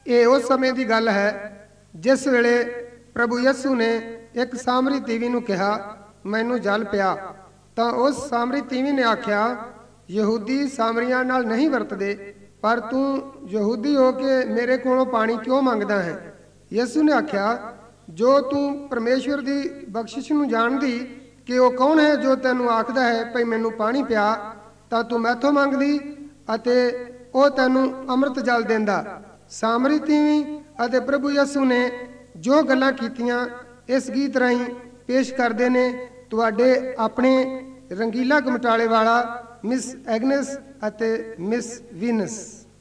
ਇਹ ਉਸ ਸਮੇਂ ਦੀ ਗੱਲ ਹੈ ਜਿਸ ਵੇਲੇ ਪ੍ਰਭੂ ਯਿਸੂ ਨੇ ਇੱਕ ਸਾਮਰੀ ਤੀਵੀ ਨੂੰ ਕਿਹਾ, ਮੈਨੂੰ ਜਲ ਪਿਆ। ਤਾਂ ਉਸ ਸਾਮਰੀ ਤੀਵੀ ਨੇ ਆਖਿਆ, ਯਹੂਦੀ ਸਾਮਰੀਆਂ ਨਾਲ ਨਹੀਂ ਵਰਤਦੇ, ਪਰ ਤੂੰ ਯਹੂਦੀ ਹੋ ਕੇ ਮੇਰੇ ਕੋਲੋਂ ਪਾਣੀ ਕਿਉਂ ਮੰਗਦਾ ਹੈ? ਯਿਸੂ ਨੇ ਆਖਿਆ, ਜੋ ਤੂੰ ਪਰਮੇਸ਼ਵਰ ਦੀ ਬਖਸ਼ਿਸ਼ ਨੂੰ ਜਾਣਦੀ ਕਿ ਉਹ ਕੌਣ ਹੈ ਜੋ ਤੈਨੂੰ ਆਖਦਾ ਹੈ ਭਈ ਮੈਨੂੰ ਪਾਣੀ ਪਿਆ, ਤਾਂ ਤੂੰ ਮੈਥੋਂ ਮੰਗਦੀ ਅਤੇ ਉਹ ਤੈਨੂੰ ਅੰਮ੍ਰਿਤ ਜਲ ਦਿੰਦਾ। ਸਾਮਰੀ ਤੀਵੀ ਅਤੇ ਪ੍ਰਭੂ ਯਿਸੂ ਨੇ ਜੋ ਗੱਲਾਂ ਕੀਤੀਆਂ ਇਸ ਗੀਤ ਰਾਹੀਂ ਪੇਸ਼ ਕਰਦੇ ਨੇ ਤੁਹਾਡੇ ਆਪਣੇ ਰੰਗੀਲਾ ਗਮਟਾਲੇ ਵਾਲਾ ਮਿਸ ਐਗਨਸ ਅਤੇ ਮਿਸ ਵੀਨਸ।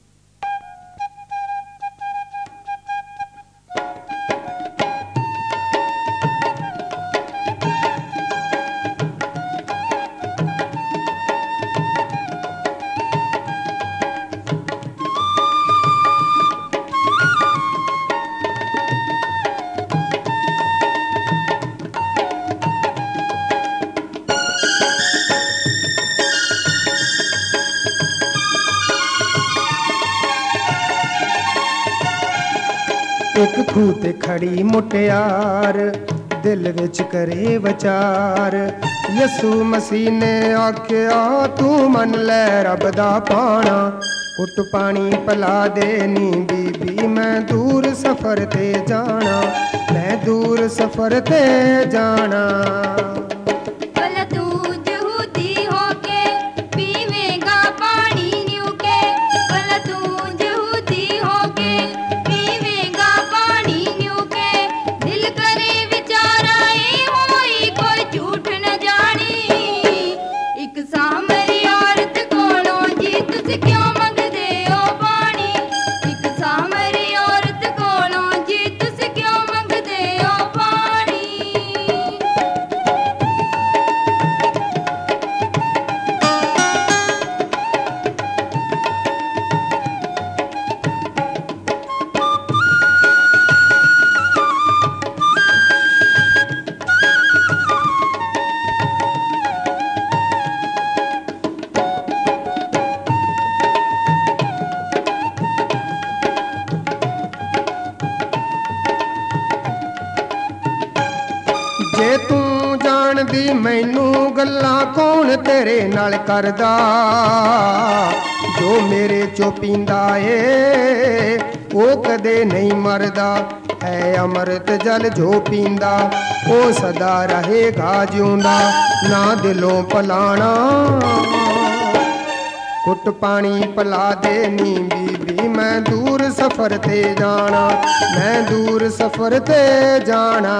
ਇੱਕ ਖੂਹ ਤੇ ਖੜੀ ਮੁਟਿਆਰ ਦਿਲ ਵਿੱਚ ਕਰੇ ਵਿਚਾਰ, ਯਿਸੂ ਮਸੀਹ ਨੇ ਆਖਿਆ ਤੂੰ ਮੰਨ ਲੈ ਰੱਬ ਦਾ ਪਾਣਾ, ਘੁੱਟ ਪਾਣੀ ਪਿਲਾ ਦੇ ਨੀ ਬੀਬੀ, ਮੈਂ ਦੂਰ ਸਫ਼ਰ ਤੇ ਜਾਣਾ, ਮੈਂ ਦੂਰ ਸਫ਼ਰ ਤੇ ਜਾਣਾ। ਜੇ ਤੂੰ ਜਾਣਦੀ ਮੈਨੂੰ ਗੱਲਾਂ ਕੌਣ ਤੇਰੇ ਨਾਲ ਕਰਦਾ, ਜੋ ਮੇਰੇ ਚੋਂ ਪੀਂਦਾ ਏ ਉਹ ਕਦੇ ਨਹੀਂ ਮਰਦਾ, ਹੈ ਅੰਮ੍ਰਿਤ ਜਲ ਜੋ ਪੀਂਦਾ ਉਹ ਸਦਾ ਰਹੇਗਾ ਜਿਉਂਦਾ, ਨਾ ਦਿਲੋਂ ਪਲਾਣਾ। ਘੁੱਟ ਪਾਣੀ ਪਿਲਾ ਦੇ ਨੀ ਬੀਬੀ, ਮੈਂ ਦੂਰ ਸਫ਼ਰ ਤੇ ਜਾਣਾ, ਮੈਂ ਦੂਰ ਸਫ਼ਰ ਤੇ ਜਾਣਾ।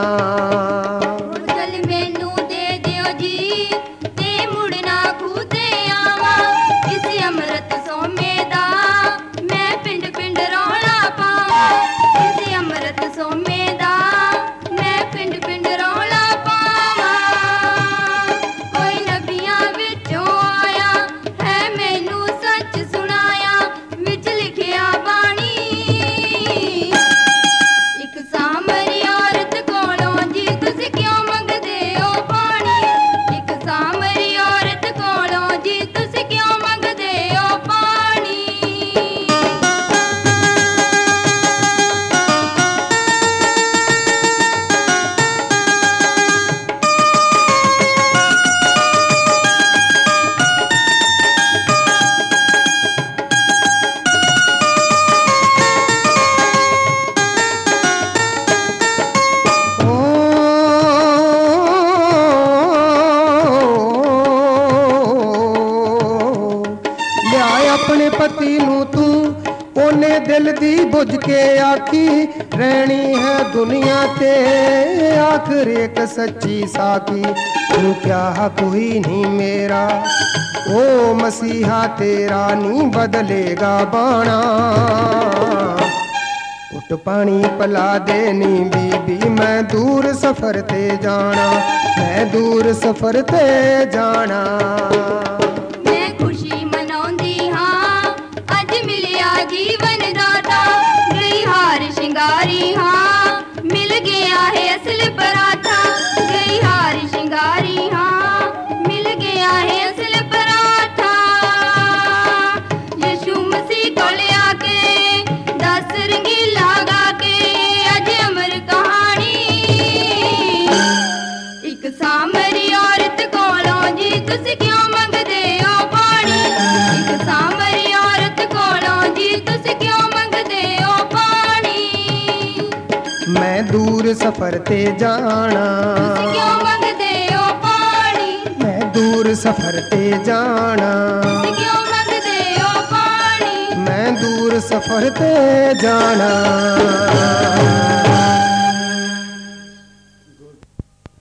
ਆਪਣੇ ਪਤੀ ਨੂੰ ਤੂੰ ਉਹਨੇ ਦਿਲ ਦੀ ਬੁੱਝ ਕੇ ਆਖੀ, ਰਹਿਣੀ ਹੈ ਦੁਨੀਆ ਤੇ ਆਖਰ ਇੱਕ ਸੱਚੀ ਸਾਕੀ, ਤੂੰ ਕਿਹਾ ਕੋਈ ਨਹੀਂ ਮੇਰਾ ਉਹ ਮਸੀਹਾ ਤੇਰਾ ਨਹੀਂ ਬਦਲੇਗਾ ਬਾਣਾ। ਘੁੱਟ ਪਾਣੀ ਪਿਲਾ ਦੇ ਨੀ ਬੀਬੀ, ਮੈਂ ਦੂਰ ਸਫ਼ਰ ਤੇ ਜਾਣਾ, ਮੈਂ ਦੂਰ ਸਫ਼ਰ ਤੇ ਜਾਣਾ। ਜੀਵਨ ਦਾਤਾ ਗਈ ਹਾਰ ਸ਼ਿੰਗਾਰੀ ਹਾਂ, ਮਿਲ ਗਿਆ ਹੈ ਅਸਲ ਪਰਾਠਾ, ਗਈ ਹਾਰ ਸ਼ਿੰਗਾਰੀ ਹਾਂ, ਮਿਲ ਗਿਆ ਹੈ ਅਸਲ ਪਰਾਠਾ। ਯਿਸੂ ਮਸੀਹ ਕੋਲ ਆ ਕੇ 10 ਰੰਗੀਲਾ ਦੂਰ ਸਫ਼ਰ ਤੇ ਜਾਣਾ। ਤੁਸੀਂ ਕਿਉਂ ਮੰਗਦੇ ਹੋ ਪਾਣੀ, ਮੈਂ ਦੂਰ ਸਫ਼ਰ ਤੇ ਜਾਣਾ। ਤੁਸੀਂ ਕਿਉਂ ਮੰਗਦੇ ਹੋ ਪਾਣੀ, ਮੈਂ ਦੂਰ ਸਫ਼ਰ ਤੇ ਜਾਣਾ।